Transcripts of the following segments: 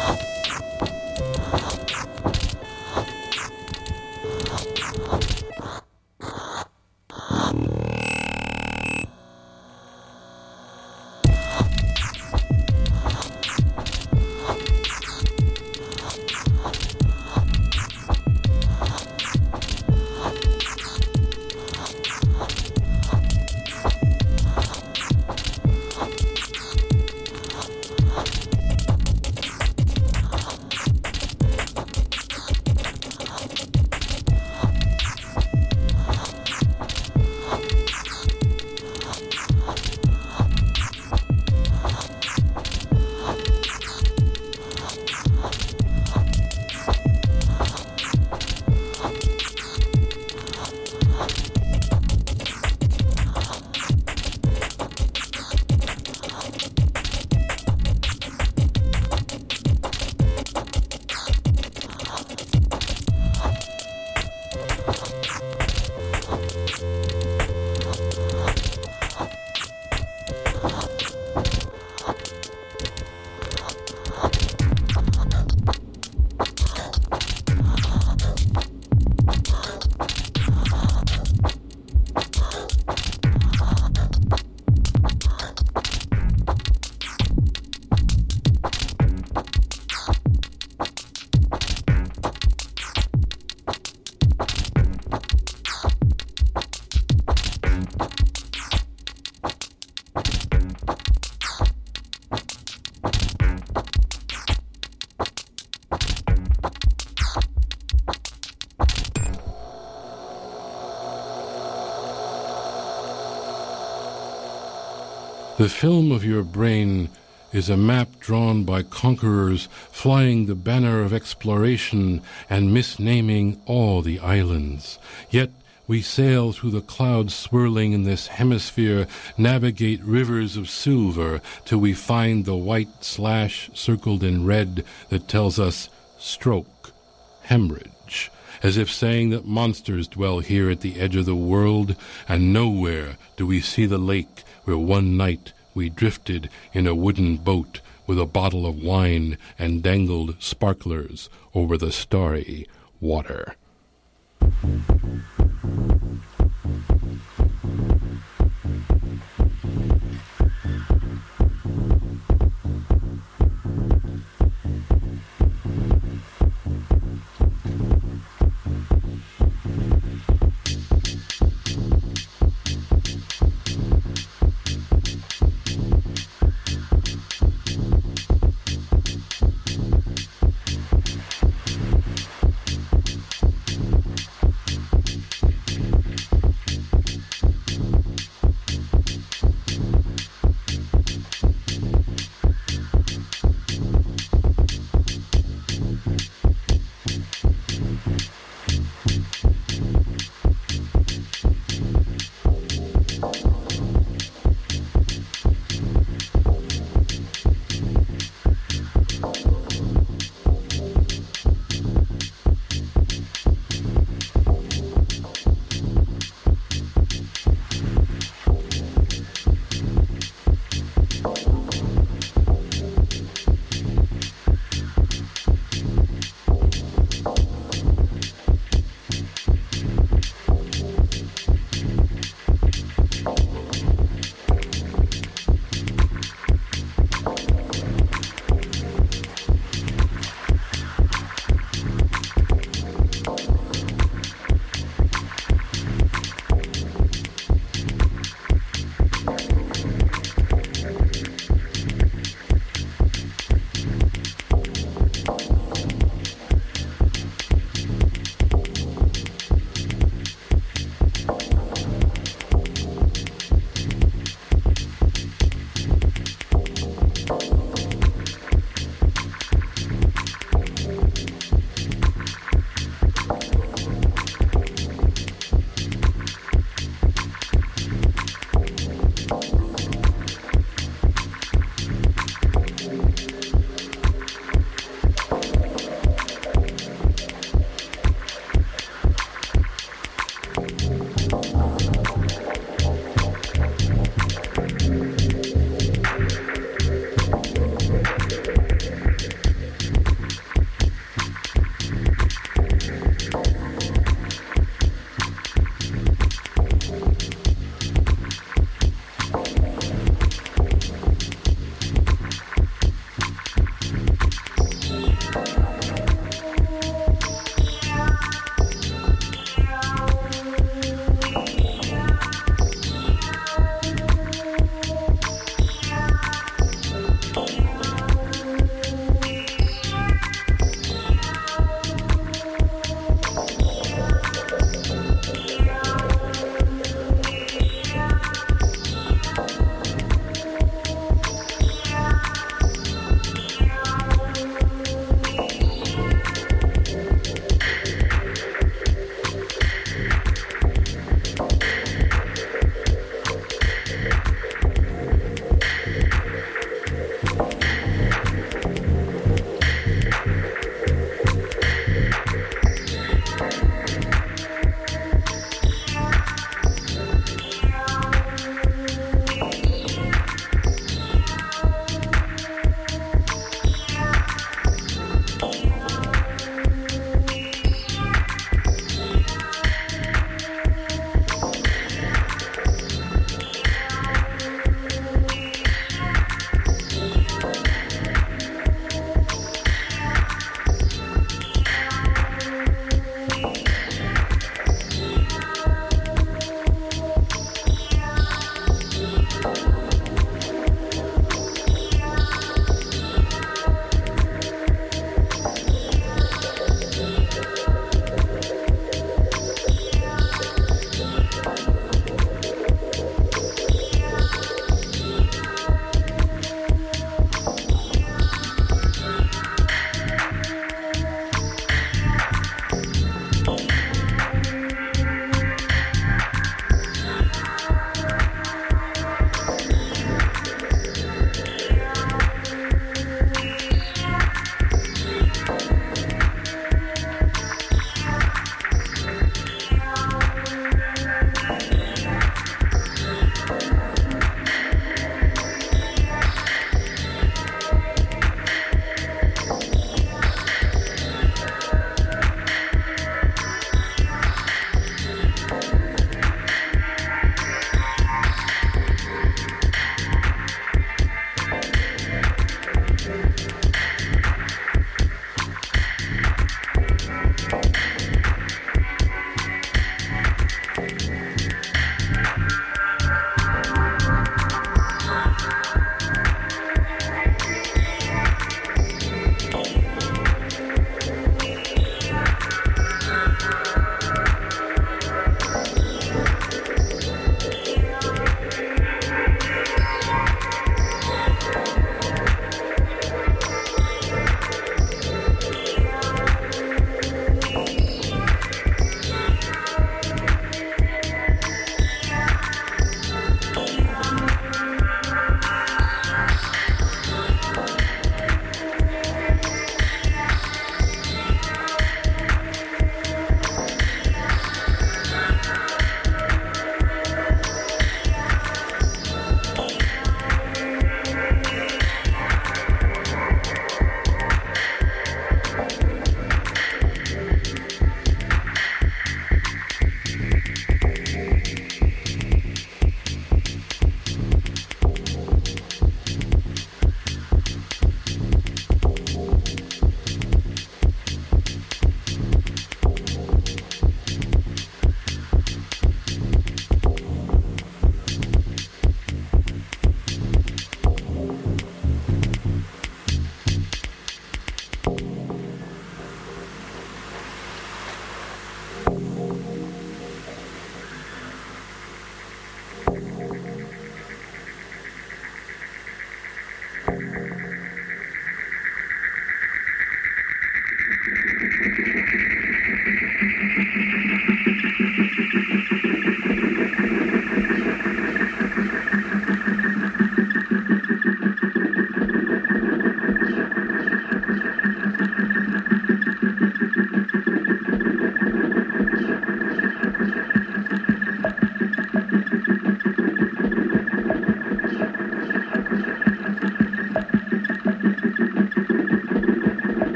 The film of your brain is a map drawn by conquerors flying the banner of exploration and misnaming all the islands. Yet we sail through the clouds swirling in this hemisphere, navigate rivers of silver till we find the white slash circled in red that tells us stroke, hemorrhage, as if saying that monsters dwell here at the edge of the world, and nowhere do we see the lake where one night we drifted in a wooden boat with a bottle of wine and dangled sparklers over the starry water.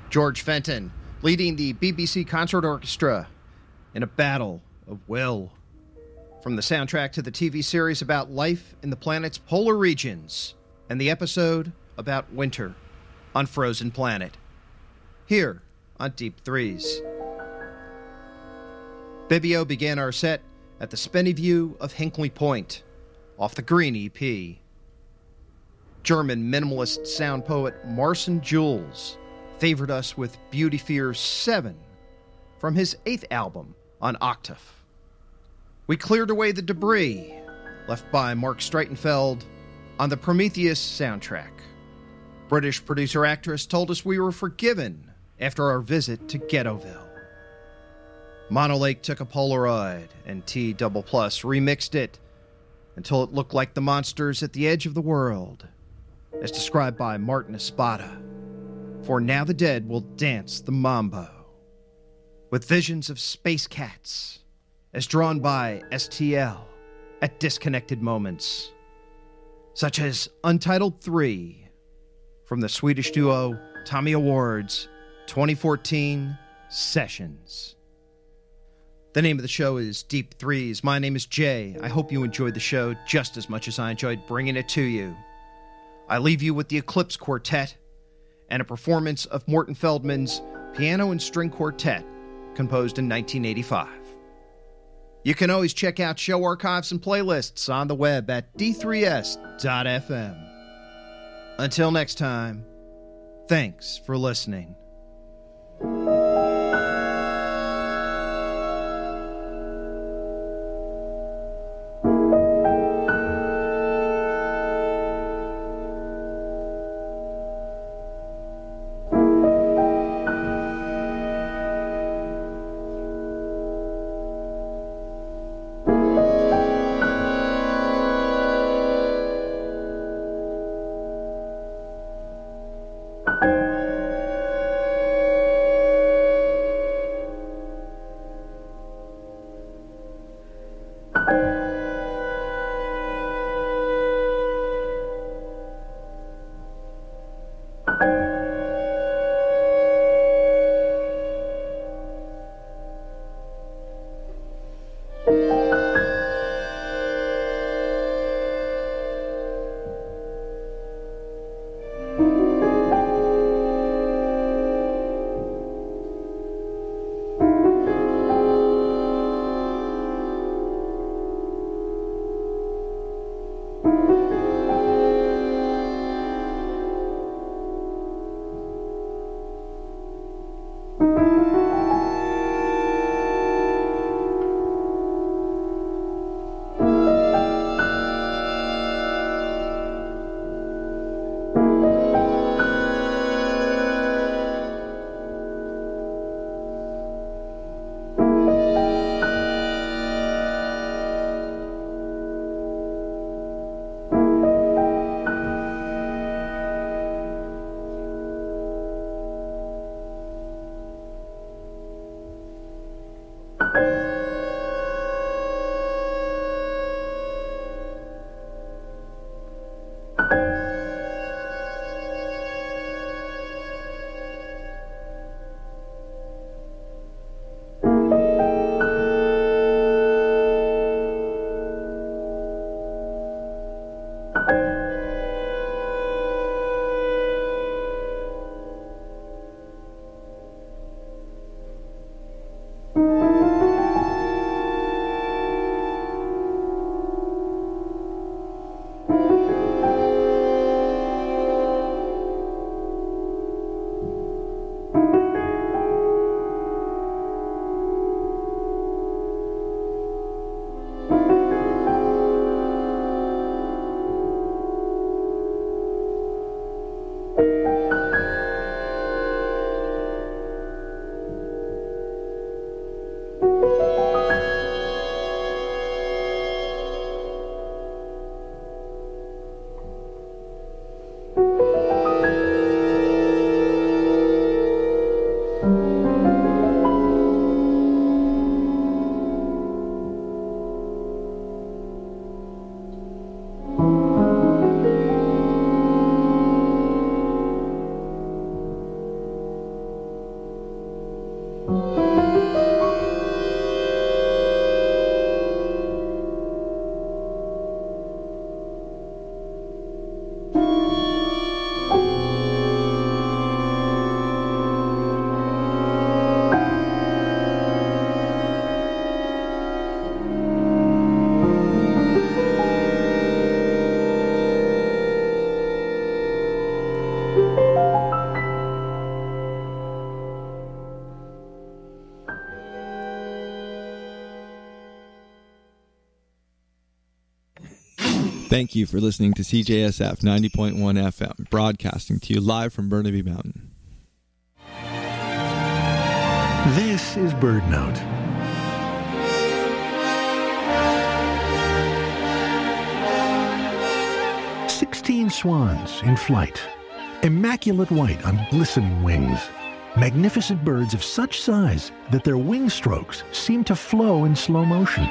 George Fenton, leading the BBC Concert Orchestra in a battle of will. From the soundtrack to the TV series about life in the planet's polar regions, and the episode about winter on Frozen Planet. Here on Deep Threes. Bibio began our set at the Spenny View of Hinkley Point, off the Green EP. German minimalist sound poet Marcin Jules favored us with Beauty Fear 7 from his 8th album on Octave. We cleared away the debris left by Mark Streitenfeld on the Prometheus soundtrack. British producer-actress told us we were forgiven after our visit to Ghettoville. Monolake took a Polaroid, and T++ remixed it until it looked like the monsters at the edge of the world, as described by Martin Espada. For now the dead will dance the mambo, with visions of space cats, as drawn by STL at disconnected moments, such as Untitled 3 from the Swedish duo Tommy Awards 2014 Sessions. The name of the show is Deep Threes. My name is Jay. I hope you enjoyed the show just as much as I enjoyed bringing it to you. I leave you with the Eclipse Quartet and a performance of Morton Feldman's Piano and String Quartet, composed in 1985. You can always check out show archives and playlists on the web at d3s.fm. Until next time, thanks for listening. Thank you for listening to CJSF 90.1 FM, broadcasting to you live from Burnaby Mountain. This is BirdNote. "16 swans in flight, immaculate white on glistening wings, magnificent birds of such size that their wing strokes seem to flow in slow motion.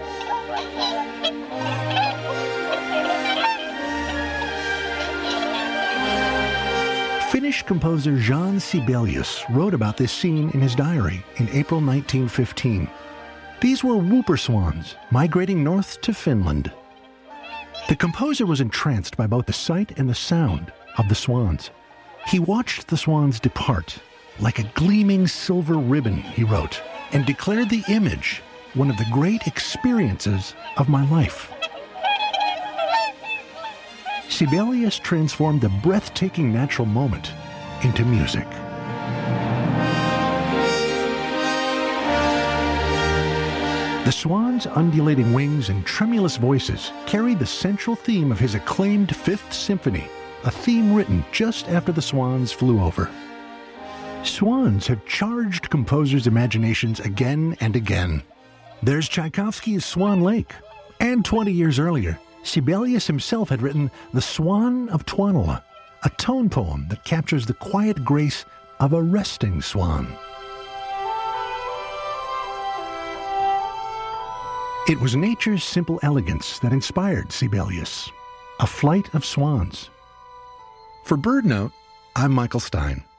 Finnish composer Jean Sibelius wrote about this scene in his diary in April 1915. These were whooper swans migrating north to Finland. The composer was entranced by both the sight and the sound of the swans. He watched the swans depart like a gleaming silver ribbon, he wrote, and declared the image one of the great experiences of my life. Sibelius transformed the breathtaking natural moment into music. The swans' undulating wings and tremulous voices carried the central theme of his acclaimed Fifth Symphony, a theme written just after the swans flew over. Swans have charged composers' imaginations again and again. There's Tchaikovsky's Swan Lake, and 20 years earlier, Sibelius himself had written The Swan of Tuonela, a tone poem that captures the quiet grace of a resting swan. It was nature's simple elegance that inspired Sibelius, a flight of swans. For BirdNote, I'm Michael Stein.